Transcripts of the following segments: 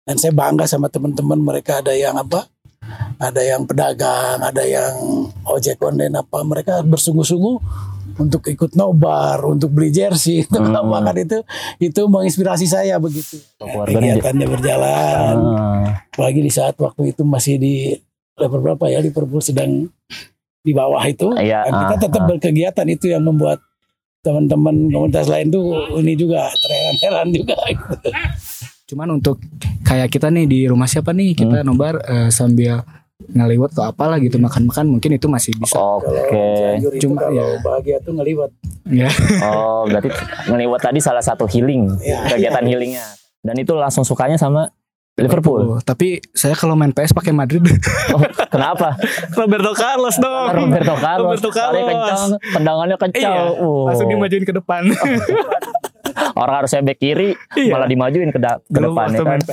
Dan saya bangga sama teman-teman, mereka ada yang ada yang pedagang, ada yang ojek online mereka bersungguh-sungguh untuk ikut nobar, untuk beli jersey, itu kan itu menginspirasi saya begitu. Kegiatannya berjalan, apalagi di saat waktu itu masih di level berapa ya, Liverpool sedang di bawah itu, dan kita tetap berkegiatan, itu yang membuat teman-teman komunitas lain tuh ini juga terheran-heran juga. Cuman untuk kayak kita nih di rumah siapa nih kita nobar sambil ngeliwat atau apalah gitu, makan-makan mungkin itu masih bisa. Cuma ya bahagia tuh ngeliwat. Ya. Oh, berarti ngeliwat tadi salah satu healing, kegiatan healingnya. Dan itu langsung sukanya sama Liverpool. Tapi saya kalau main PS pakai Madrid. Oh, kenapa? Roberto Carlos dong. Roberto Carlos. Kencang, tendangannya kencang. Langsung dimajuin ke depan. Orang harusnya bek kiri, malah dimajuin ke depan ya kan.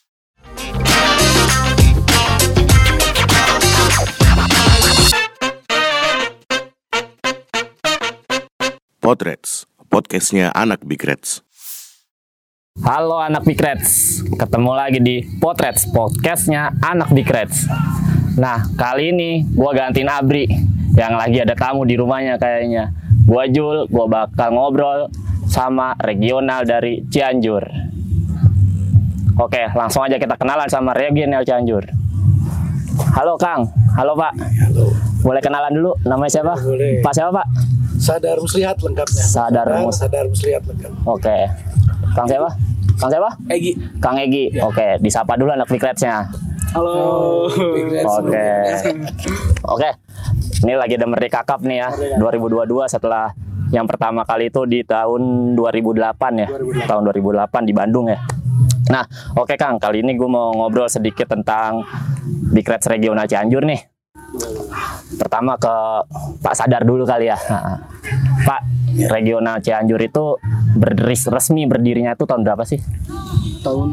Potrets, podcastnya anak Big Reds. Halo anak Big Reds, ketemu lagi di Potrets, podcastnya anak Big Reds. Nah, kali ini gue gantiin Abri yang lagi ada tamu di rumahnya kayaknya. Gue Jul, gue bakal ngobrol sama regional dari Cianjur. Oke, langsung aja kita kenalan sama regional Cianjur. Halo Kang, halo Pak. Halo. Boleh kenalan dulu, namanya siapa? Boleh. Pak siapa Pak? Sadar Muslihat lengkapnya. Sadar Muslihat lengkap. Oke. Kang siapa? Egi. Kang Egi. Ya. Oke, disapa dulu anak Big Reds-nya. Halo. Oke. Ini lagi ada Merdeka Cup nih ya, 2022 setelah yang pertama kali itu di tahun 2008 ya. Tahun 2008 di Bandung ya. Nah, oke Kang, kali ini gue mau ngobrol sedikit tentang Big Reds Regional Cianjur nih. Pertama ke Pak Sadar dulu kali ya. Pak, Regional Cianjur itu resmi berdirinya itu tahun berapa sih? Tahun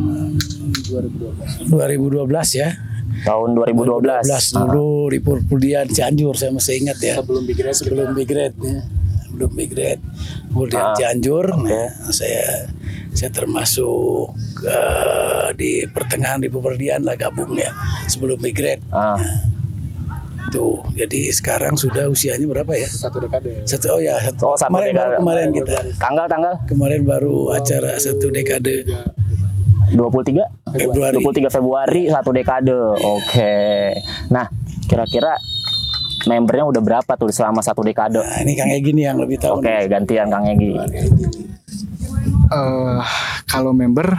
2012 ya. Tahun 2012. Dulu Liverpool Cianjur, saya masih ingat ya. Sebelum Big Red. Belum Big Red. Kemudian Cianjur. Nah, saya termasuk di pertengahan Liverpool lah gabung ya, sebelum Big Red. Tuh, jadi sekarang sudah usianya berapa ya? Satu dekade. Kemarin kita. Tanggal? Kemarin baru acara 1 dekade. 23 Februari 1 dekade. Oke. Nah, kira-kira membernya udah berapa tuh selama 1 dekade? Nah, ini Kang Egi nih yang lebih tahu. Oke, gantian Kang Egi. Kalau member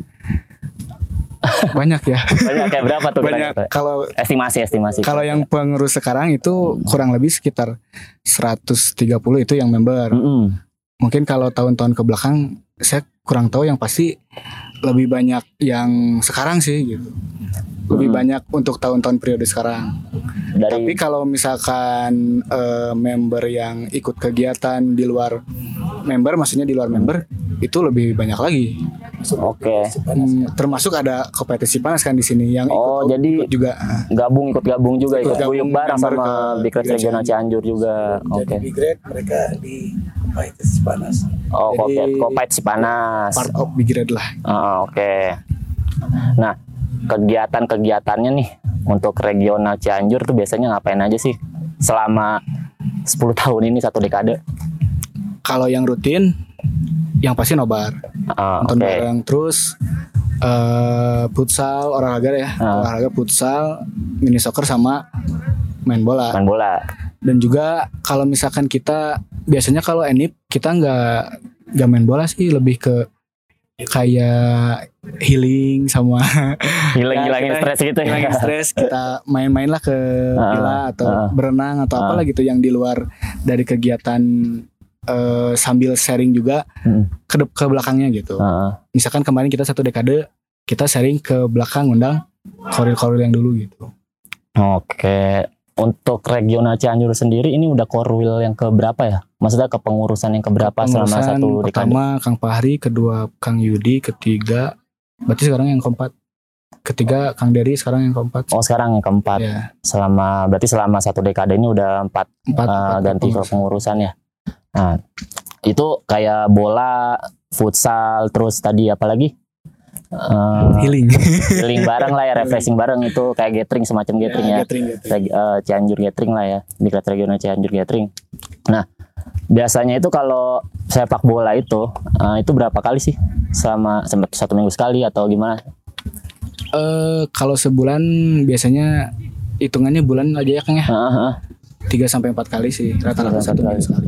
banyak ya. Banyak kayak berapa tuh? Banyak. Kalau estimasi. Kalau yang pengurus sekarang itu kurang lebih sekitar 130 itu yang member. Mungkin kalau tahun-tahun ke belakang saya kurang tahu, yang pasti lebih banyak yang sekarang sih gitu. Lebih banyak untuk tahun-tahun periode sekarang. Tapi kalau misalkan member yang ikut kegiatan di luar member, maksudnya di luar member, itu lebih banyak lagi. Oke. Termasuk ada kompetisi panas kan di sini yang jadi ikut juga ikut gabung juga, ikut guyup bareng sama Big Red Regional Cianjur juga. Jadi Big Red mereka di kompetisi panas. Kompetisi panas. Part of Big Red lah. Oke. Nah, kegiatan-kegiatannya nih untuk regional Cianjur tuh biasanya ngapain aja sih selama 10 tahun ini, 1 dekade? Kalau yang rutin, yang pasti nobar, nonton bareng, terus futsal, olahraga futsal, mini soccer sama main bola. Dan juga kalau misalkan kita biasanya kalau enip kita nggak main bola sih, lebih ke kayak healing sama hilangin stres gitu ya. Hilangin stres, kita main-main lah ke villa atau berenang atau apalah gitu yang di luar dari kegiatan, sambil sharing juga ke belakangnya gitu. Misalkan kemarin kita 1 dekade, kita sharing ke belakang, undang koril-koril yang dulu gitu. Oke. Untuk regional Cianjur sendiri ini udah korwil yang keberapa ya? Maksudnya kepengurusan yang keberapa selama 1 dekade? Pertama Kang Fahri, kedua Kang Yudi, ketiga berarti sekarang yang keempat. Ketiga Kang Dery, sekarang yang keempat. Sekarang yang keempat. Ya. Berarti selama 1 dekade ini udah 4 ganti kepengurusan ya. Nah, itu kayak bola, futsal, terus tadi apa lagi? Healing. Healing bareng lah ya, refreshing bareng itu kayak gathering, semacam gathering ya. Gathering. Cianjur Gathering lah ya, Big Red Regional Cianjur Gathering. Nah, biasanya itu kalau sepak bola itu berapa kali sih? Selama 1 minggu sekali atau gimana? Kalau sebulan biasanya hitungannya bulan aja ya Kang ya. 3-4 kali sih rata-rata 1 minggu sekali.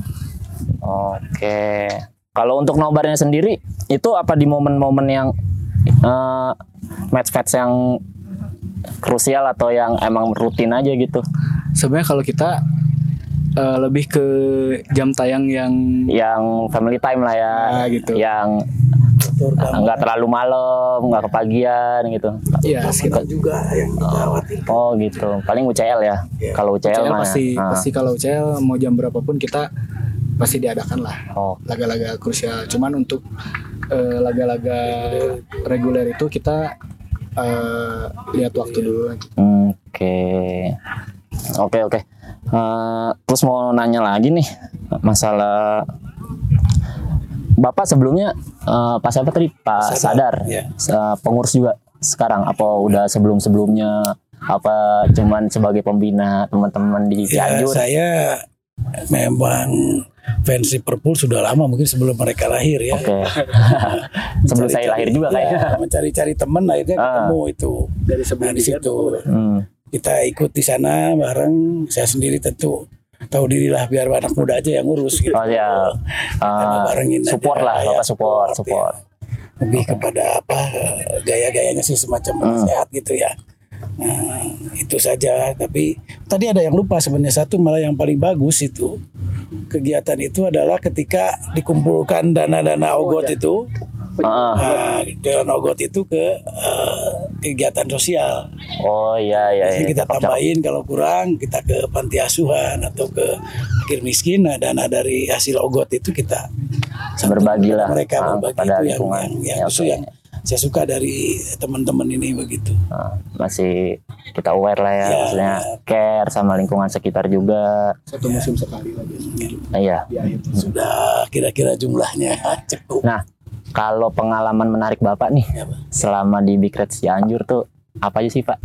Oke. Kalau untuk nobarnya sendiri itu apa di momen-momen yang match-match yang krusial atau yang emang rutin aja gitu? Sebenarnya kalau kita lebih ke jam tayang yang family time lah ya, gitu. Yang nggak terlalu malam, nggak kepagian gitu. Iya, sekitar juga yang kita khawatir. Oh gitu. Paling UCL ya. Kalau UCL mah pasti kalau UCL mau jam berapapun kita pasti diadakan lah. Laga-laga krusial. Cuman untuk laga-laga reguler itu kita lihat waktu dulu. Oke. Terus mau nanya lagi nih masalah Bapak sebelumnya Pak siapa tadi? Pak Sadar. Ya. Pengurus juga sekarang apa udah sebelumnya apa cuman sebagai pembina teman-teman di Cianjur? Saya memang fans Liverpool sudah lama, mungkin sebelum mereka lahir ya. Oke. Sebelum saya lahir juga kayaknya. Mencari-cari teman akhirnya ketemu itu. Dari sebelum di situ. Kita ikut di sana bareng. Saya sendiri tentu tahu diri lah, biar anak muda aja yang ngurus gitu. Oh ya. Support lah, Bapak support. Ya. Lebih kepada gaya-gayanya sih semacam sehat gitu ya. Nah, itu saja. Tapi tadi ada yang lupa sebenarnya, satu malah yang paling bagus itu kegiatan itu adalah ketika dikumpulkan dana-dana ogot itu. Dana ogot itu ke kegiatan sosial. Oh iya. Jadi kita tambahin, kalau kurang kita ke panti asuhan atau ke fakir miskin. Nah, dana dari hasil ogot itu kita berbagi lah mereka berbagi pada itu lingkungan. yang saya suka dari teman-teman ini begitu. Masih kita aware lah ya, maksudnya care sama lingkungan sekitar juga. 1 musim sekali lagi. Iya. Sudah kira-kira jumlahnya cukup. Nah, kalau pengalaman menarik Bapak nih selama di Big Red Cianjur tuh apa aja sih Pak?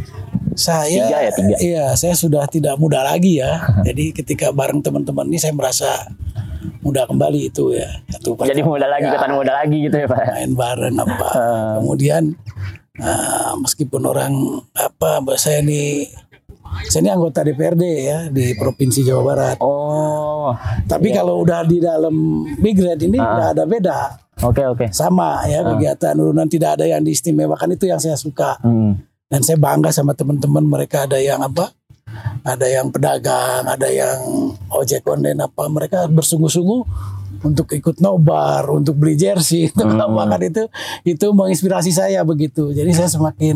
Saya 3. Iya, saya sudah tidak muda lagi ya. Jadi ketika bareng teman-teman ini saya merasa muda kembali itu ya. Jadi muda lagi, ketan muda lagi gitu ya Pak. Main bareng kemudian meskipun orang saya ini anggota DPRD ya di Provinsi Jawa Barat. Tapi kalau udah di dalam Big Red ini nggak ada beda. Oke. Sama ya, kegiatan urunan tidak ada yang diistimewakan, itu yang saya suka. Dan saya bangga sama teman-teman, mereka ada yang ada yang pedagang, ada yang ojek online mereka bersungguh-sungguh untuk ikut nobar, untuk beli jersey, itu itu menginspirasi saya begitu. Jadi saya semakin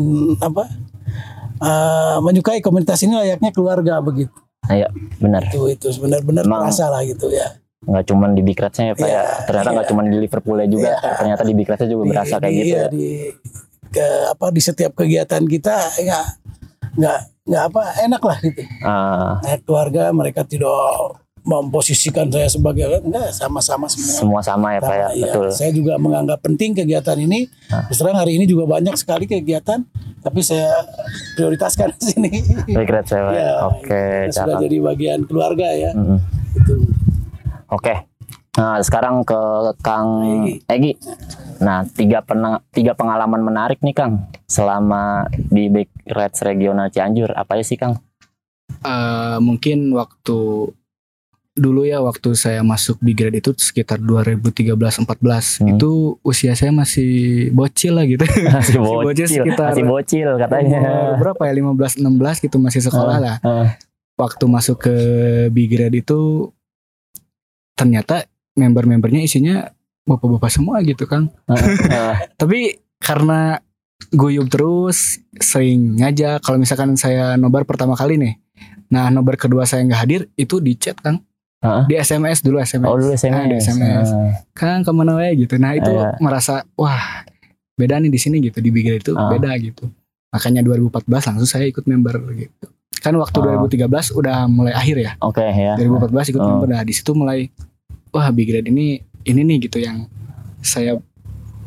menyukai komunitas ini, layaknya keluarga begitu. Iya, benar. Itu benar-benar terasa lah gitu ya. Nggak cuma di Big Reds-nya ya Pak ya. Ternyata nggak cuma di Liverpool juga, ternyata di Big Reds-nya juga berasa kayak gitu ya. Di setiap kegiatan kita nggak enak lah gitu. Keluarga, mereka tidak memposisikan saya sebagai sama-sama semua sama ya Pak ya. Betul. Saya juga menganggap penting kegiatan ini. Terus terang hari ini juga banyak sekali kegiatan, tapi saya prioritaskan di sini. Big Reds ya. Oke, sudah jadi bagian keluarga ya. Itu. Oke. Nah, sekarang ke Kang Egi. Nah, 3 pengalaman menarik nih Kang selama di Big Reds Regional Cianjur. Apa aja sih Kang? Mungkin waktu saya masuk Big Red itu sekitar 2013-14. Itu usia saya masih bocil lah gitu. Masih bocil katanya. Berapa ya, 15-16 gitu, masih sekolah lah. Waktu masuk ke Big Red itu ternyata member-membernya isinya bapak-bapak semua gitu Kang. Tapi karena guyup terus, sering ngajak. Kalau misalkan saya nobar pertama kali nih, nah nobar kedua saya nggak hadir, itu di chat Kang. Di SMS dulu, SMS. Oh dulu SMS. Di SMS. Kang kemana wae gitu. Nah itu merasa wah beda nih di sini gitu, di Big Red itu beda gitu. Makanya 2014 langsung saya ikut member gitu. Kan waktu 2013 udah mulai akhir ya. Oke ya. 2014 ikut member, nah di situ mulai wah Big Red ini nih gitu yang saya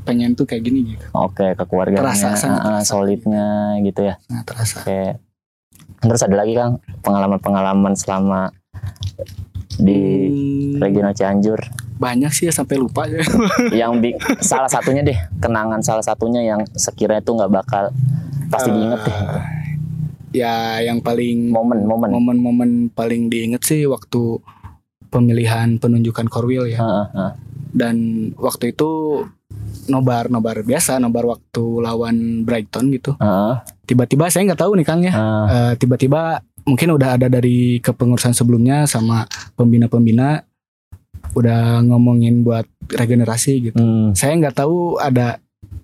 pengen tuh kayak gini gitu. Oke, kekeluargaannya, Terasa, sangat terasa. solidnya gitu ya. Nah, terasa. Oke. Terus ada lagi Kang pengalaman-pengalaman selama di regional Cianjur Banyak sih ya sampai lupa ya. yang salah satunya deh, kenangan salah satunya yang sekiranya itu nggak bakal pasti diinget deh. Ya yang paling Momen-momen. momen-momen paling diinget sih waktu pemilihan penunjukan Korwil ya. Dan waktu itu nobar biasa, nobar waktu lawan Brighton gitu. Tiba-tiba saya nggak tahu nih Kang ya. Tiba-tiba mungkin udah ada dari kepengurusan sebelumnya sama pembina-pembina udah ngomongin buat regenerasi gitu. Saya nggak tahu ada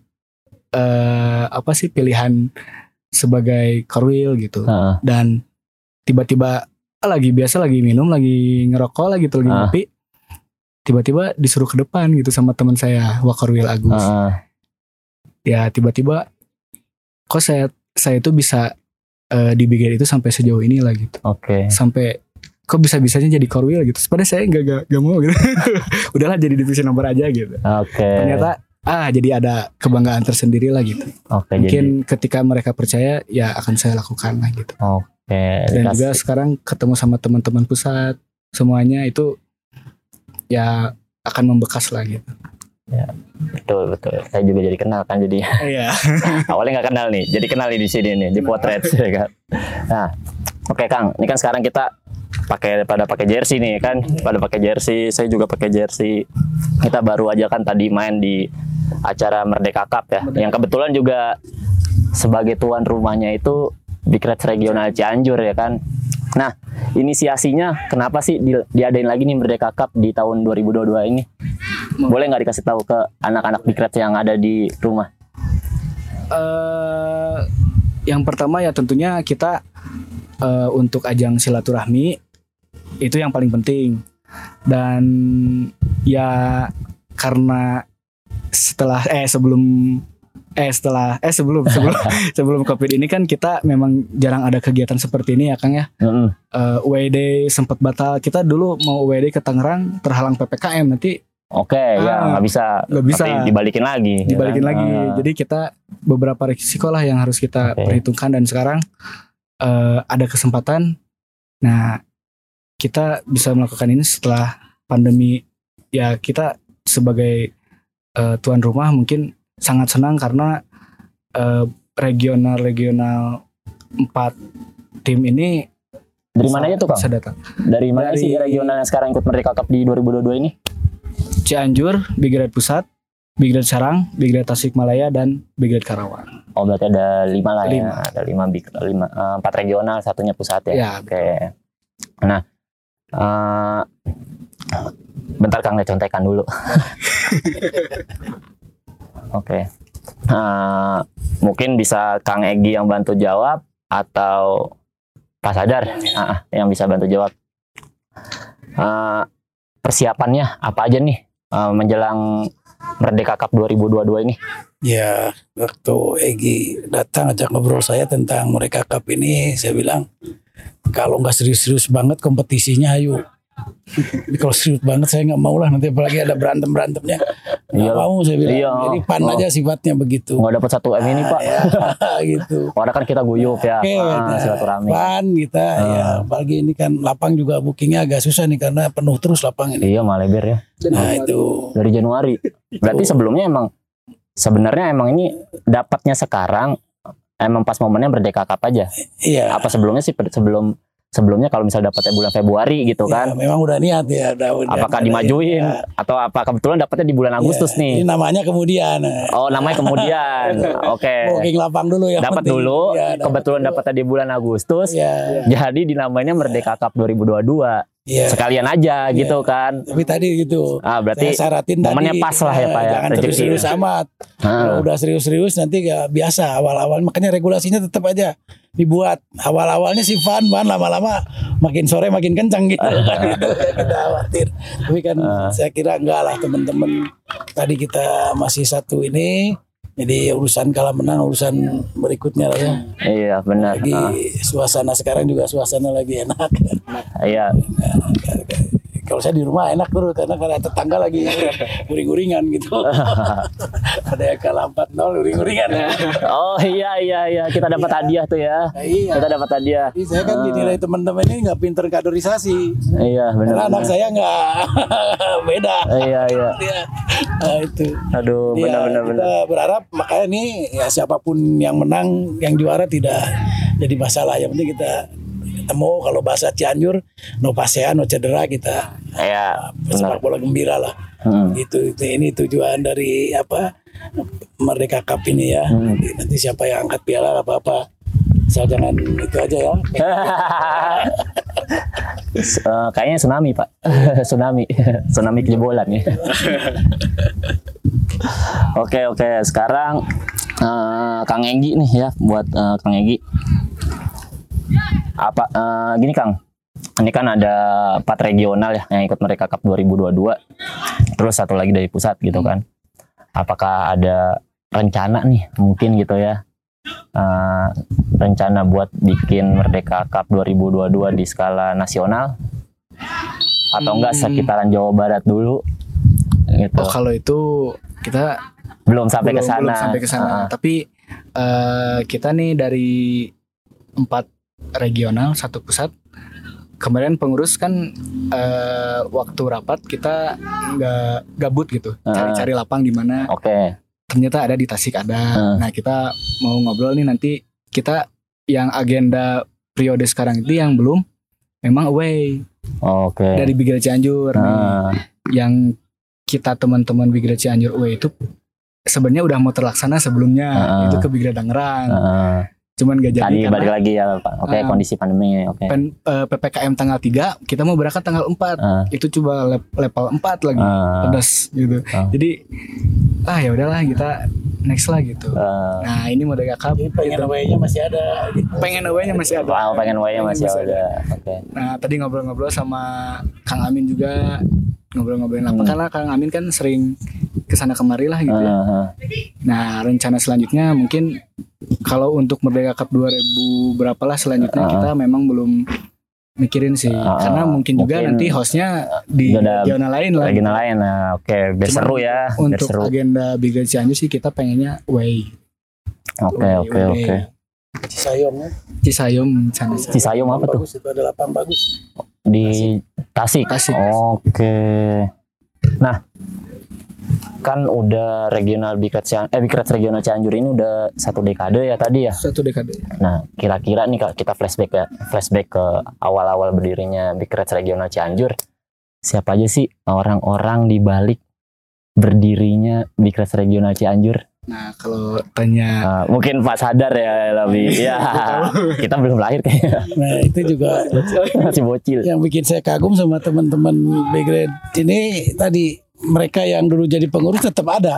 apa sih pilihan sebagai Korwil gitu. Dan tiba-tiba lagi minum, lagi ngerokok lagi lagi ngopi. Tiba-tiba disuruh ke depan gitu sama teman saya, Wakorwil Agus. Ya tiba-tiba kok saya tuh bisa di Brigade itu sampai sejauh ini lah gitu. Sampai kok bisa-bisanya jadi Korwil gitu. Padahal saya gak mau gitu. Udahlah jadi divisi nomor aja gitu. Ternyata jadi ada kebanggaan tersendiri lah gitu. Mungkin ketika mereka percaya ya akan saya lakukan lah gitu. Dan juga sekarang ketemu sama teman-teman pusat semuanya itu ya akan membekas lah gitu. Ya, betul. Saya juga jadi kenal kan jadi. Iya. Awalnya nggak kenal nih, jadi kenal nih di sini nih di Potret ya kan. Nah, oke Kang, ini kan sekarang kita pada pakai jersey nih kan, pada pakai jersey, saya juga pakai jersey. Kita baru aja kan tadi main di acara Merdeka Cup ya, yang kebetulan juga sebagai tuan rumahnya itu Bikrets Regional Cianjur ya kan. Nah, inisiasinya kenapa sih diadain lagi nih Merdeka Cup di tahun 2022 ini? Boleh nggak dikasih tahu ke anak-anak Bikrets yang ada di rumah? Yang pertama ya tentunya kita untuk ajang silaturahmi itu yang paling penting. Dan ya karena sebelum Covid ini kan kita memang jarang ada kegiatan seperti ini ya Kang ya. UWD sempat batal. Kita dulu mau UWD ke Tangerang terhalang PPKM nanti. Ya nggak bisa. Tapi dibalikin lagi. Jadi kita beberapa risiko lah yang harus kita perhitungkan dan sekarang ada kesempatan. Nah kita bisa melakukan ini setelah pandemi. Ya kita sebagai tuan rumah mungkin sangat senang karena regional 4 tim ini dari mana aja tuh Kang? Bisa datang. Dari mana sih regional yang sekarang ikut Merdeka Cup di 2022 ini? Cianjur, Brigade Pusat, Brigade Serang, Brigade Tasikmalaya dan Brigade Karawang. Berarti ada 5 lah ya. Ada 4 regional, satunya pusat ya. Oke. Nah, bentar Kang, contekan dulu. Oke. Mungkin bisa Kang Egi yang bantu jawab atau Pak Sadar yang bisa bantu jawab. Persiapannya apa aja nih menjelang Merdeka Cup 2022 ini? Ya, waktu Egi datang ajak ngobrol saya tentang Merdeka Cup ini, saya bilang kalau nggak serius-serius banget kompetisinya ayo. Kalau serius banget saya nggak mau lah, nanti apalagi ada berantem-berantemnya. Nggak mau saya bilang. Jadi pan aja sifatnya begitu. Nggak dapat 1 M ini Pak. Ya, gitu. Karena kan kita guyup ya. Silaturahmi. Pan kita ya. Apalagi ini kan lapang juga bookingnya agak susah nih karena penuh terus lapang ini. Iya maleber ya. Nah itu. Dari Januari. Berarti sebelumnya sebenarnya ini dapatnya sekarang emang pas momennya Merdeka Cup aja. Iya. Apa sebelumnya sih sebelumnya kalau misal dapatnya bulan Februari gitu kan? Ya, memang udah niat ya. Apakah dimajuin atau apa kebetulan dapatnya di bulan Agustus nih? Ini namanya kemudian. Namanya kemudian. Oke. Booking lapang dulu ya. Dapat dulu. Ya, kebetulan dapatnya di bulan Agustus. Ya. Jadi dinamainya Merdeka Cup 2022. Ya. Sekalian aja gitu kan. Tapi tadi gitu. Berarti syaratin momennya pas lah ya Pak ya. Jangan serius amat. Kalau udah serius-serius nanti gak biasa awal-awal. Makanya regulasinya tetap aja dibuat. Awal-awalnya sih fun, lama-lama makin sore makin kencang gitu. Kita khawatir. Tapi kan saya kira enggak lah teman-teman. Tadi kita masih satu ini. Jadi urusan kalah menang urusan berikutnya lah ya. Iya benar. Lagi suasana sekarang juga suasana lagi enak. Iya. kalau saya di rumah enak terus karena tetangga lagi uring-uringan gitu. Ada yang kalah 4-0 uring-uringan. Oh iya kita dapat hadiah tuh ya. Iya. Kita dapat hadiah. Jadi saya kan dinilai teman-teman ini nggak pinter kaderisasi. Iya benar. Karena anak saya nggak beda. Iya. Nah, itu. Aduh Ya, benar. kita berharap makanya nih ya siapapun yang menang, yang juara tidak jadi masalah. Yang penting kita ketemu, kalau bahasa Cianjur no pasea no cedera, kita Iya. sepak bola gembira lah. Itu ini tujuan dari Merdeka Cup ini ya. Nanti siapa yang angkat piala apa asal jangan itu aja ya. Kayaknya tsunami Pak. tsunami kejebolan ya. Oke. Sekarang Kang Enggi nih ya, buat Kang Enggi. Gini Kang, ini kan ada 4 regional ya yang ikut Merdeka Cup 2022. Terus satu lagi dari pusat gitu kan. Apakah ada rencana nih mungkin gitu ya, rencana buat bikin Merdeka Cup 2022 di skala nasional atau enggak sekitaran Jawa Barat dulu gitu? Oh kalau itu kita belum sampai ke sana. Belum sampai ke sana. Tapi kita nih dari 4 regional 1 pusat. Kemarin pengurus kan waktu rapat kita nggak gabut gitu, cari-cari lapang di mana. Oke. Ternyata ada di Tasik ada. Nah kita mau ngobrol nih nanti kita yang agenda periode sekarang itu yang belum memang away. Oke. Dari Bigret Cianjur nih. Yang kita teman-teman Bigret Cianjur away itu sebenarnya udah mau terlaksana sebelumnya, itu ke Bigret Tangerang. Cuman gak jadi tadi karena balik lagi ya Pak. Oke, kondisi pandemi. Oke. PPKM tanggal 3 kita mau berangkat tanggal 4. Itu coba level 4 lagi. Pedas gitu. Jadi ya udahlah kita next lah gitu. Nah, ini Merdeka Cup Pengen away-nya masih ada gitu. Pengen away-nya masih ada. Pengen away-nya masih ada. Oke. Nah, tadi ngobrol-ngobrol sama Kang Amin juga, ngobrol-ngobrolin apa karena Kang Amin kan sering kesana kemari lah gitu ya. Nah, rencana selanjutnya mungkin kalau untuk Merdeka Cup 2000 berapalah selanjutnya kita memang belum mikirin sih, karena mungkin juga nanti hostnya di regional lain lah. Regional lain, oke, biar seru ya. Untuk biar seru. agenda Bigret Cianjur sih kita pengennya away. Oke. Cisayong sana. Cisayong apa tuh? Bagus, itu ada lapang bagus. Di Tasik. Oke. Nah, kan udah regional Bigret regional Cianjur ini udah 1 dekade ya tadi ya. 1 dekade. Nah, kira-kira nih kalau kita flashback ke awal-awal berdirinya Bigret regional Cianjur, siapa aja sih orang-orang di balik berdirinya Bigret regional Cianjur? Nah, kalau tanya mungkin Pak sadar ya lebih. Ya, kita belum lahir kayaknya. Nah, itu juga Masih bocil. yang bikin saya kagum sama teman-teman Bigret ini tadi, mereka yang dulu jadi pengurus tetap ada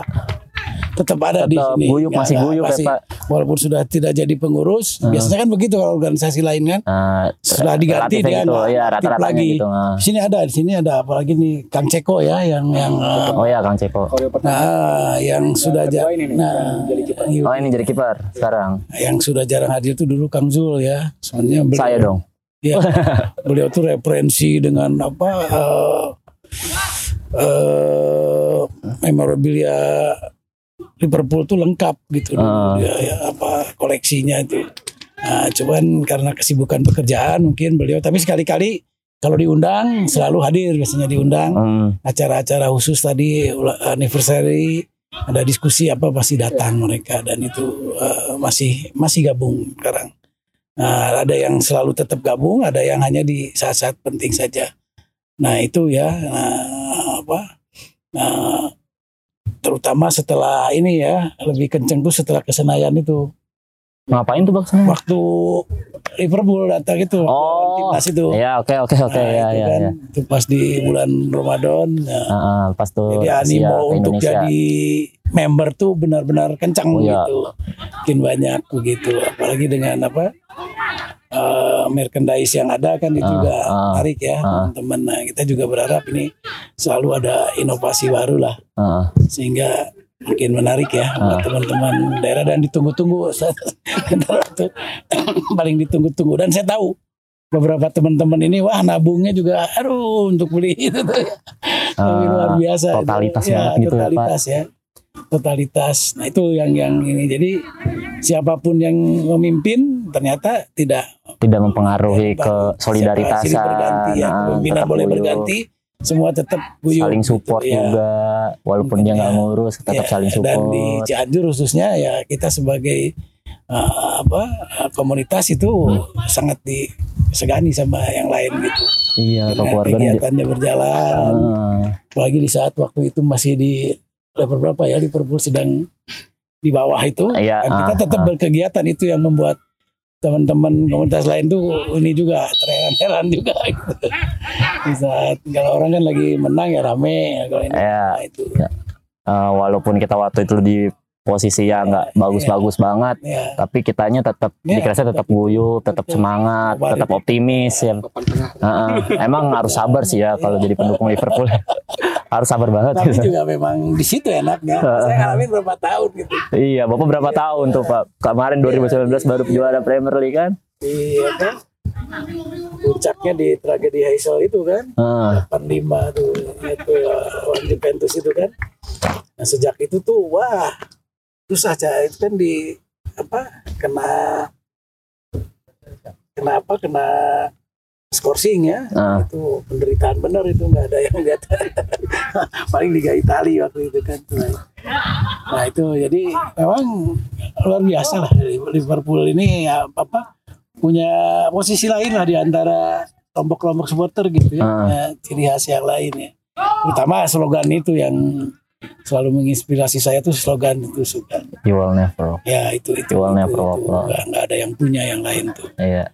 di sini. Guyup, masih guyup ya Pak. Walaupun sudah tidak jadi pengurus, biasanya kan begitu kalau organisasi lain kan. Sudah diganti dia gitu, nggak aktif lagi. Gitu. Di sini ada apalagi nih Kang Ceko ya yang Oh ya Kang Ceko. yang sudah ini jadi kiper sekarang. Yang sudah jarang hadir tuh dulu Kang Zul ya. Sebenarnya Saya dong. Ya, beliau tuh referensi dengan memorabilia Liverpool tuh lengkap gitu koleksinya itu. Nah, cuman karena kesibukan pekerjaan mungkin beliau, tapi sekali-kali kalau diundang selalu hadir, biasanya diundang acara-acara khusus tadi anniversary, ada diskusi pasti datang mereka, dan itu masih gabung sekarang. Nah, ada yang selalu tetap gabung, ada yang hanya di saat-saat penting saja. Nah, itu ya terutama setelah ini ya, lebih kenceng tuh setelah ke Senayan itu. Ngapain tuh Bang? Waktu Liverpool datang itu, timnas itu. Iya, oke. Ya. Itu pas di bulan Ramadan. Pas tuh. Jadi animo untuk jadi member tuh benar-benar kencang gitu. Makin banyak begitu. Apalagi dengan merchandise yang ada kan itu juga menarik ya teman-teman. Nah, kita juga berharap ini selalu ada inovasi baru lah, sehingga makin menarik ya buat teman-teman daerah, dan ditunggu-tunggu. Paling ditunggu-tunggu, dan saya tahu beberapa teman-teman ini wah nabungnya juga aduh untuk beli itu tuh ya. Tapi luar biasa totalitas itu. banget gitu totalitas ya, totalitas. Nah itu yang ini, jadi siapapun yang memimpin ternyata tidak mempengaruhi ke solidaritas, silih berganti ya. Pimpinan boleh berganti, semua tetap guyup saling support gitu, ya. juga walaupun dia nggak ngurus tetap saling support. Dan di Cianjur khususnya ya kita sebagai komunitas itu sangat disegani sama yang lain gitu. Iya, kegiatannya berjalan. Apalagi di saat waktu itu masih di level berapa ya, Liverpool sedang di bawah itu, dan kita tetap berkegiatan. Itu yang membuat teman-teman komunitas lain tuh ini juga terheran-heran juga gitu. Di saat kalau orang kan lagi menang ya rame, kalau ini itu. Walaupun kita waktu itu di posisi yang nggak bagus-bagus banget, tapi kitanya tetap dikiranya tetap guyup, tetap semangat, tetap optimis ya. Emang harus sabar sih ya kalau jadi pendukung Liverpool. Harus sabar banget. Tapi gitu. Juga memang di situ enaknya. Saya ngalamin berapa tahun gitu. Iya, Bapak berapa tahun tuh Pak? Kemarin 2019 baru juara Premier League kan? Iya kan? Puncaknya di tragedi Heysel itu kan, 85 tuh, itu lawan Juventus itu kan. Nah sejak itu tuh wah susah Cak, itu kan kena skorsing ya. Itu penderitaan benar, itu nggak ada yang lihat. Paling Liga Italia waktu itu kan. Nah itu jadi memang luar biasa lah Liverpool ini punya posisi lain lah di antara kelompok-kelompok supporter gitu ya. Ciri khas yang lain ya. Terutama slogan itu yang selalu menginspirasi saya tuh, slogan itu suka. You will never. Ya itu. You will never walk alone. Nggak ada yang punya yang lain tuh. Iya.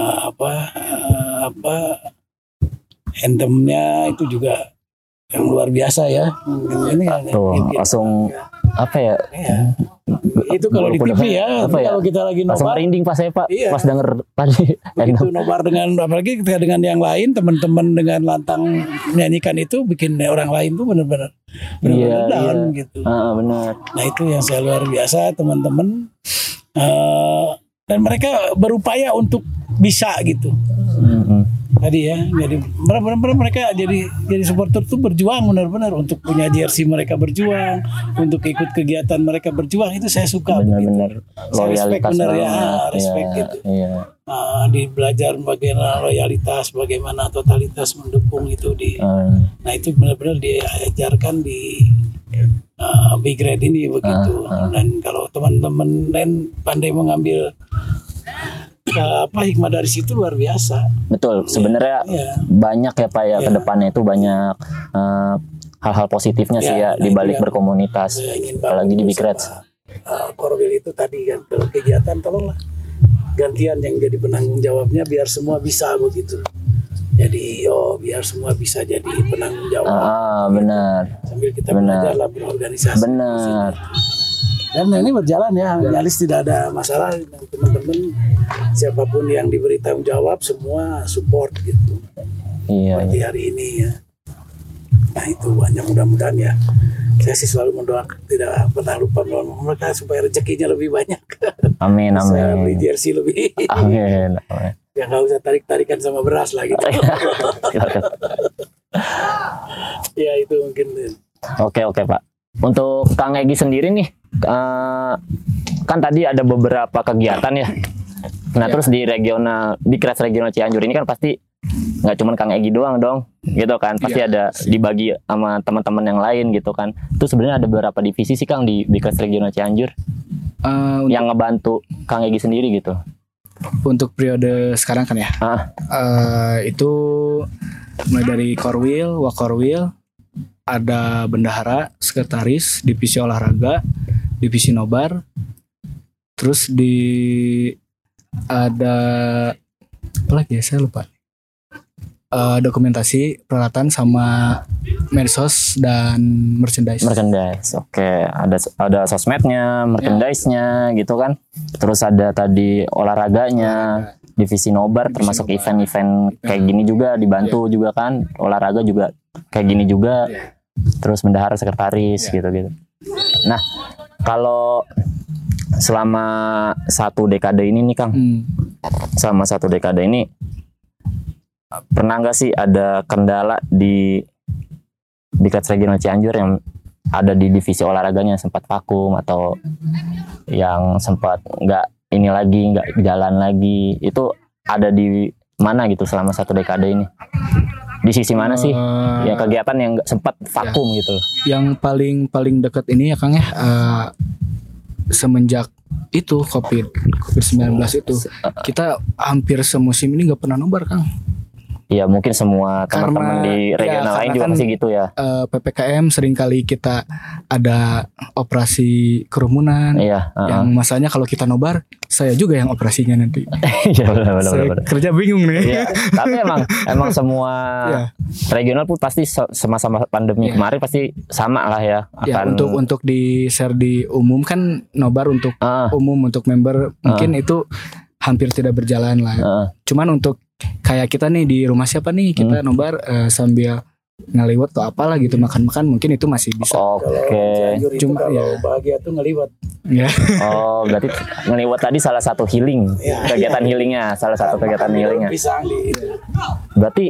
Anthemnya itu juga yang luar biasa ya. Ini langsung apa ya? Itu kalau di TV ya, kalau kita lagi nobar langsung merinding pas saya Pak, pas denger tadi. Itu nobar dengan, apalagi ketika dengan yang lain, teman-teman dengan lantang menyanyikan itu bikin orang lain tuh benar-benar down gitu. Benar. Nah itu yang saya luar biasa teman-teman, dan mereka berupaya untuk bisa gitu. Tadi ya, jadi benar-benar mereka jadi supporter tuh berjuang benar-benar untuk punya jersey, mereka berjuang untuk ikut kegiatan, mereka berjuang. Itu saya suka. Benar-benar loyalitas benar ya, respect gitu. Iya. Di belajar bagaimana loyalitas, bagaimana totalitas mendukung itu nah itu benar-benar diajarkan di Big Red ini begitu. Dan kalau teman-teman lain pandai mengambil hikmah dari situ luar biasa. Betul, sebenarnya banyak ya Pak ya, kedepannya itu banyak hal-hal positifnya sih ya di balik berkomunitas, apalagi di Big Reds. Korwil itu tadi kan, kalau kegiatan tolonglah gantian yang jadi penanggung jawabnya biar semua bisa begitu. Jadi biar semua bisa jadi penanggung jawab. Benar. Sambil kita belajar lah berorganisasi. Benar. Dan ini berjalan ya, nyaris tidak ada masalah dengan teman-teman. Siapapun yang diberi tanggung jawab semua support gitu. Iya. Seperti hari ini ya. Nah itu banyak, mudah-mudahan ya. Saya sih selalu mendoakan tidak pernah lupa mereka supaya rezekinya lebih banyak. Amin. Saya beli jersey lebih. Amin. Ya nggak usah tarik-tarikan sama beras lah gitu. Ya itu mungkin. Oke Pak. Untuk Kang Egy sendiri nih, kan tadi ada beberapa kegiatan ya. Nah terus di Big Reds regional Cianjur ini kan pasti nggak cuma Kang Egy doang dong, gitu kan? Pasti ada dibagi sama teman-teman yang lain gitu kan? Itu sebenarnya ada beberapa divisi sih Kang di Big Reds regional Cianjur yang ngebantu Kang Egy sendiri gitu. Untuk periode sekarang kan ya, itu mulai dari Korwil, Wakorwil, ada bendahara, sekretaris, divisi olahraga, divisi nobar, terus ada apa lagi ya, saya lupa. Dokumentasi, peralatan, sama medsos dan merchandise. Oke. Ada sosmednya, merchandise-nya gitu kan. Terus ada tadi olahraganya, divisi nobar, termasuk event-event kayak gini juga dibantu juga kan. Olahraga juga kayak gini juga. Terus bendahara, sekretaris gitu-gitu. Nah, kalau selama 1 dekade ini nih Kang, selama 1 dekade ini pernah nggak sih ada kendala di Bicrets Regional Cianjur yang ada di divisi olahraganya sempat vakum atau yang sempat nggak ini lagi, nggak jalan lagi, itu ada di mana gitu selama 1 dekade ini? Di sisi mana sih yang kegiatan yang sempat vakum gitu loh? Yang paling dekat ini ya Kang ya, semenjak itu COVID-19 itu kita hampir semusim ini nggak pernah nobar Kang. Iya mungkin semua teman-teman di regional lain juga kan, masih gitu ya. PPKM seringkali kita ada operasi kerumunan. Iya. Yang masanya kalau kita nobar, saya juga yang operasinya nanti. Iya benar. Saya kerja bingung nih. Iya. Tapi emang semua regional pun pasti sama-sama pandemi kemarin pasti sama lah ya. Akan... Ya untuk di share di umum kan nobar untuk umum untuk member mungkin itu hampir tidak berjalan lah. Cuman untuk kayak kita nih di rumah siapa nih kita nobar sambil ngeliwat atau apalah gitu makan-makan mungkin itu masih bisa. Oke. Cuma ya bahagia tuh ngeliwat. Ya. Oh berarti ngeliwat tadi salah satu healing, kegiatan healingnya, salah satu kegiatan healingnya. Berarti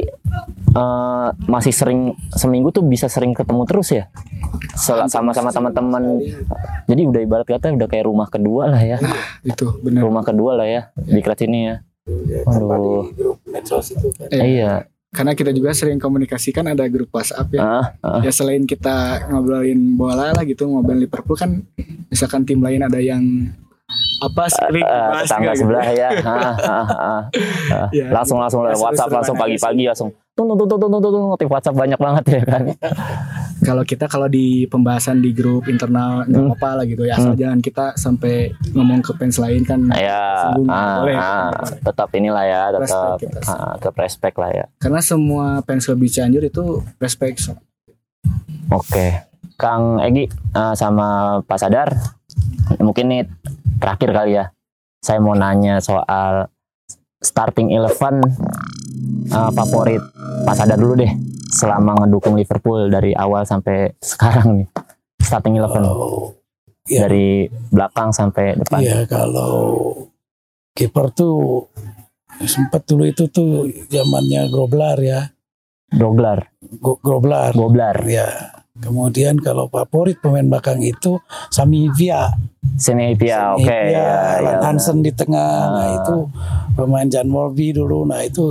masih sering seminggu tuh bisa sering ketemu terus ya, sama-sama teman-teman. Jadi udah ibarat kata udah kayak rumah kedua lah ya. Itu benar. Rumah kedua lah ya Bicrets ini ya. Aduh. Di grup medsos itu kan. Iya. Karena kita juga sering komunikasikan ada grup WhatsApp ya. Ya selain kita ngobrolin bola lah gitu, ngobrolin Liverpool kan, misalkan tim lain ada yang apa sering tetangga gitu. sebelah ya. Langsung WhatsApp langsung pagi-pagi langsung tung notif WhatsApp banyak banget ya kan. Kalau di pembahasan di grup internal nggak apa-apa lah gitu ya, asal jangan kita sampai ngomong ke fans lain kan. Ya, tetap inilah ya, tetap respect lah ya. Karena semua fans klub Cianjur itu respect. Oke, Kang Egi sama Pak Sadar, mungkin nih terakhir kali ya. Saya mau nanya soal starting 11 favorit Pak Sadar dulu deh. Selama ngedukung Liverpool dari awal sampai sekarang nih, starting 11 dari belakang sampai depan. Iya, kalau kiper tuh sempat dulu itu tuh zamannya Grobler ya. Grobler ya. Kemudian kalau favorit pemain belakang itu Sami Hyypiä. Oke. Alan Hansen di tengah. Nah itu pemain Jan Molby dulu. Nah itu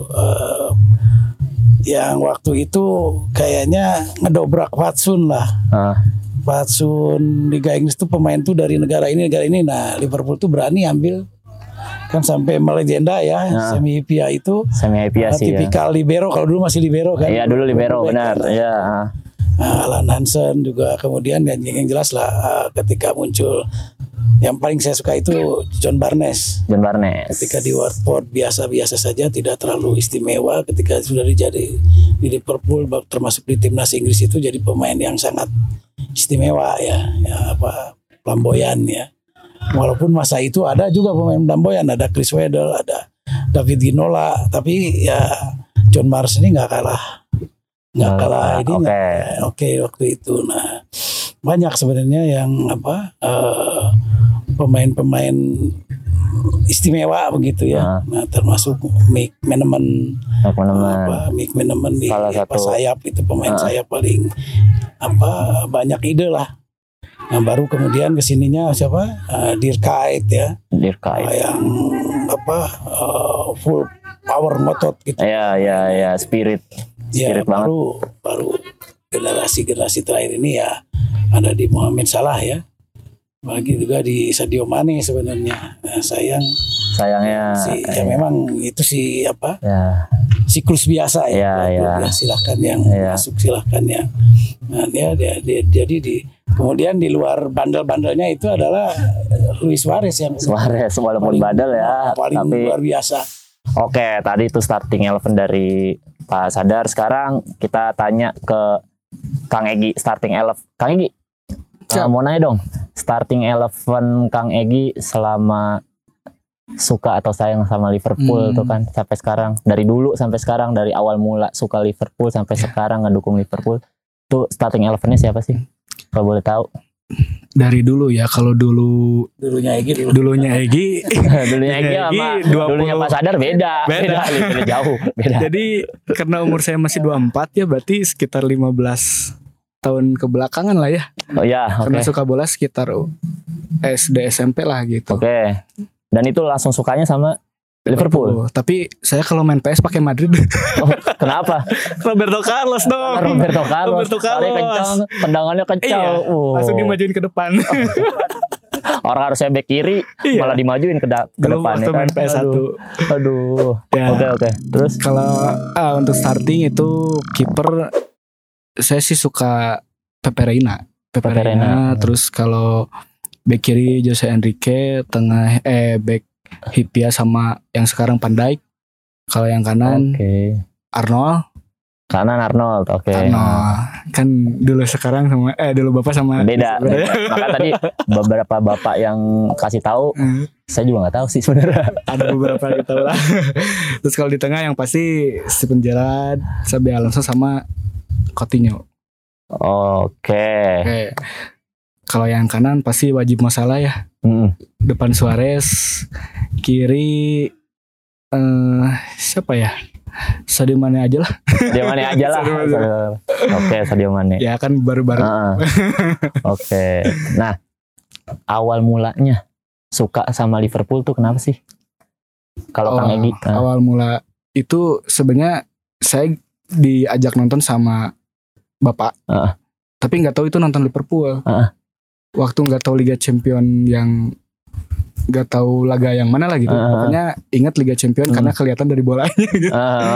yang waktu itu kayaknya ngedobrak Watson lah. Watson Liga Inggris tuh pemain tuh dari negara ini. Nah Liverpool tuh berani ambil kan sampai melegenda ya. Sami Hyypiä itu. Tipikal libero, kalau dulu masih libero kan. Iya dulu libero benar. Iya. Alan Hansen juga, kemudian dan yang jelas lah ketika muncul yang paling saya suka itu John Barnes. Ketika di Watford biasa-biasa saja, tidak terlalu istimewa. Ketika sudah di Liverpool, termasuk di timnas Inggris itu jadi pemain yang sangat istimewa ya flamboyan ya. Walaupun masa itu ada juga pemain flamboyan, ada Chris Waddle, ada David Ginola, tapi ya John Barnes ini nggak kalah ininya. Oke, waktu itu. Nah, banyak sebenarnya yang pemain-pemain istimewa begitu ya. Nah, termasuk Mick Meneman di sayap itu pemain sayap paling banyak ide lah. Nah, baru kemudian kesininya siapa? Dirk Kuyt ya. Yang full power ngotot gitu. Ya, spirit banget. Baru generasi terakhir ini ya ada di Mohamed Salah ya. Bagi juga di Sadio Mane sebenarnya. Nah, sayangnya memang itu siklus biasa ya. Silahkan yang masuk, silahkan yang. Nah, jadi kemudian di luar bandel-bandelnya itu adalah Luis Suarez walaupun bandel ya, paling luar biasa. Oke, tadi itu starting 11 dari Pak Sadar. Sekarang kita tanya ke Kang Egi, starting 11. Kang Egi, mau nanya dong, starting 11 Kang Egi selama suka atau sayang sama Liverpool tuh kan sampai sekarang, dari dulu sampai sekarang, dari awal mula suka Liverpool sampai sekarang ngedukung Liverpool, tuh starting 11-nya siapa sih? Kalau boleh tahu. dari dulu ya. Kalau dulunya Dulunya Egi dulunya Egi sama dulunya Pak Sadar beda. Jauh beda. Jadi karena umur saya masih 24 ya, berarti sekitar 15 tahun kebelakangan lah ya. Oh ya, Karena oke. suka bola sekitar SD SMP lah gitu. Oke. Dan itu langsung sukanya sama Liverpool. Tapi saya kalau main PS pakai Madrid. Oh, kenapa? Roberto Carlos dong. Roberto Carlos. Roberto Carlos. Lari kencang, tendangannya kencang. Iya, langsung dimajuin ke depan. Orang harusnya bek kiri, Iya. malah dimajuin ke Dulu depan. waktu main PS1. Aduh. Ya. Oke. Terus Kalau untuk starting itu kiper saya sih suka Pepe Reina. Terus kalau bek kiri Jose Enrique, tengah bek Hipia sama yang sekarang Van Dijk. Kalau yang kanan Oke. Arnold. Kanan Arnold. Oke. Arnold. Kan dulu sekarang sama dulu Bapak sama Beda. Maka tadi beberapa bapak yang kasih tahu, saya juga nggak tahu sih sebenarnya. Ada beberapa gitu lah. Terus kalau di tengah yang pasti Steven Gerrard, Xabi Alonso sama Coutinho. Oke. Oke. Kalau yang kanan pasti wajib Mo Salah ya. Depan Suarez, kiri siapa ya? Sadio Mane aja lah. Sadio Mane aja lah. Oke, Sadio Mane. Ya kan baru-baru. Oke. Nah, awal mulanya suka sama Liverpool tuh kenapa sih? Kalau Kang Egi. Awal mula itu sebenarnya saya diajak nonton sama Bapak. Tapi nggak tahu itu nonton Liverpool. Waktu nggak tahu Liga Champion yang nggak tahu laga yang mana lah gitu. Pokoknya ingat Liga Champion karena kelihatan dari bolanya gitu.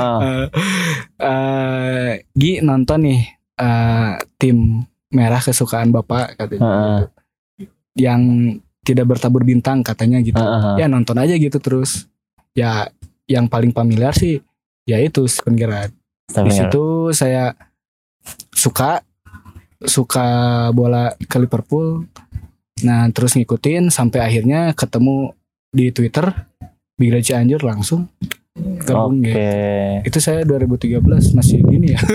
Gi nonton nih tim merah kesukaan Bapak katanya gitu. Yang tidak bertabur bintang katanya gitu. Ya nonton aja gitu terus. Ya yang paling familiar sih ya itu Steven Gerrard. Di situ saya suka bola ke Liverpool. Nah terus ngikutin sampai akhirnya ketemu di Twitter Big Red Cianjur langsung gabung gitu. Itu saya 2013 masih ini ya.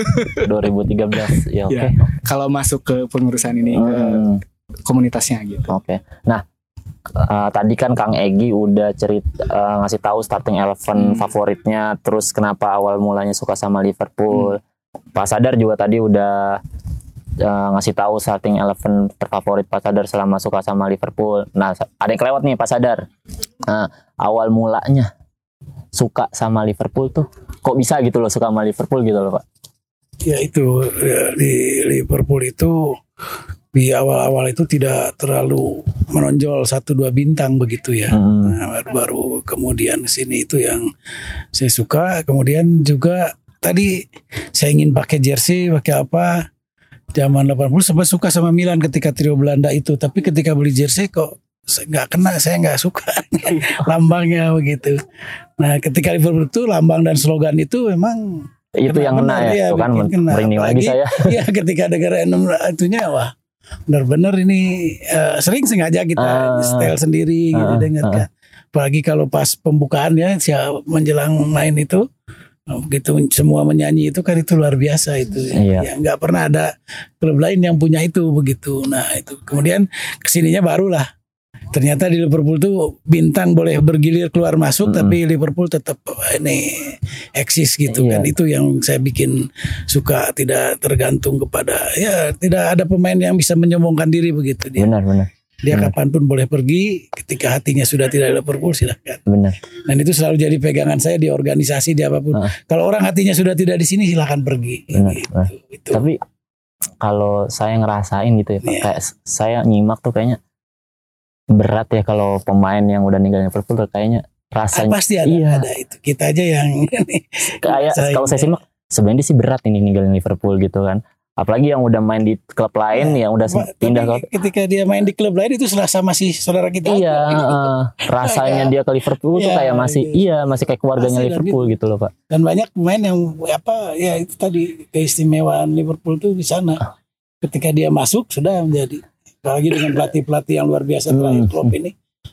2013 ya oke. Ya, kalau masuk ke pengurusan ini ke komunitasnya gitu. Oke. Nah tadi kan Kang Egi udah ngasih tahu starting 11 favoritnya, terus kenapa awal mulanya suka sama Liverpool. Pak Sadar juga tadi udah ngasih tahu starting 11 terfavorit Pak Sadar selama suka sama Liverpool. Nah, ada yang kelewat nih Pak Sadar. Nah, awal mulanya suka sama Liverpool tuh kok bisa gitu loh, suka sama Liverpool gitu loh Pak? Ya itu di Liverpool itu di awal-awal itu tidak terlalu menonjol 1-2 bintang begitu ya. Nah, baru kemudian sini itu yang saya suka. Kemudian juga tadi saya ingin pakai jersey, pakai apa? Zaman 80 sempat suka sama Milan ketika trio Belanda itu, tapi ketika beli jersey kok nggak kena, saya nggak suka lambangnya begitu. Nah ketika Liverpool itu lambang dan slogan itu memang itu yang kena ya, itu kan merinding lagi saya. Ya ketika negara itunya wah benar-benar ini sering sengaja kita style sendiri gitu dengar. Apalagi kalau pas pembukaan ya menjelang main itu. Begitu semua menyanyi itu kan itu luar biasa itu ya nggak pernah ada klub lain yang punya itu begitu. Nah itu kemudian kesininya barulah ternyata di Liverpool tuh bintang boleh bergilir keluar masuk tapi Liverpool tetap ini eksis gitu kan. Itu yang saya bikin suka, tidak tergantung kepada ya tidak ada pemain yang bisa menyombongkan diri begitu dia. Benar. Dia kapanpun boleh pergi, ketika hatinya sudah tidak di Liverpool silahkan. Benar. Dan itu selalu jadi pegangan saya di organisasi, di apapun. Kalau orang hatinya sudah tidak di sini silahkan pergi. Benar. Gitu. Tapi kalau saya ngerasain gitu ya Pak, kayak saya nyimak tuh kayaknya berat ya kalau pemain yang udah ninggalin Liverpool tuh kayaknya rasanya. Pasti ada itu. Kita aja yang kayak kalau saya simak sebenarnya sih berat ini ninggalin Liverpool gitu kan. Apalagi yang udah main di klub lain yang udah pindah ke. Ketika dia main di klub lain itu selasa masih saudara kita. Iya, rasanya dia ke Liverpool tuh kayak masih kayak keluarganya Liverpool gitu loh Pak. Dan banyak pemain yang ya itu tadi keistimewaan Liverpool tuh di sana. Ketika dia masuk sudah menjadi, apalagi dengan pelatih-pelatih yang luar biasa terakhir Klopp ini,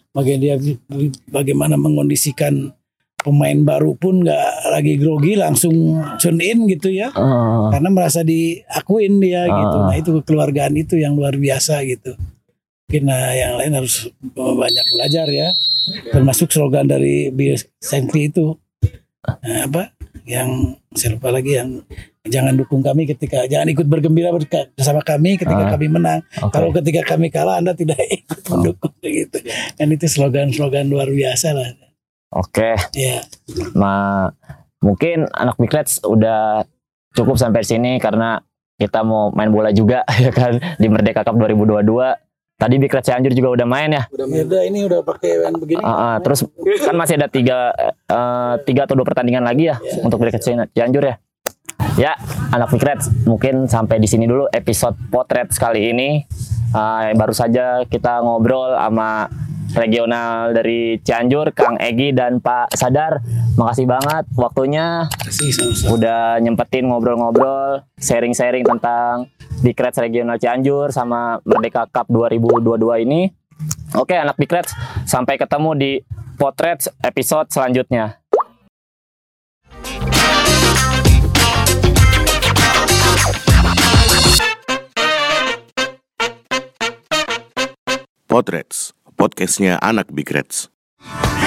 bagaimana mengondisikan pemain baru pun nggak lagi grogi langsung tune in gitu ya, karena merasa diakuin dia gitu. Nah itu kekeluargaan itu yang luar biasa gitu. mungkin yang lain harus banyak belajar ya. Termasuk slogan dari Bill Shankly itu yang saya lupa lagi, yang jangan dukung kami jangan ikut bergembira bersama kami ketika kami menang. Kalau ketika kami kalah Anda tidak ikut mendukung gitu. Kan itu slogan-slogan luar biasa lah. Oke. Ya. Mungkin anak Big Reds udah cukup sampai sini karena kita mau main bola juga ya kan di Merdeka Cup 2022. Tadi Big Reds Cianjur juga udah main ya. Ini udah pakai begini. Terus kan masih ada 3 atau 2 pertandingan lagi ya untuk Big Reds Cianjur ya. Ya, anak Big Reds, mungkin sampai di sini dulu episode Potret kali ini. Baru saja kita ngobrol sama regional dari Cianjur, Kang Egi dan Pak Sadar. Makasih banget waktunya. Udah nyempetin ngobrol-ngobrol, sharing-sharing tentang Big Reds regional Cianjur sama Merdeka Cup 2022 ini. Oke, anak Big Reds, sampai ketemu di Potret episode selanjutnya. Potrets, podcastnya anak Big Reds.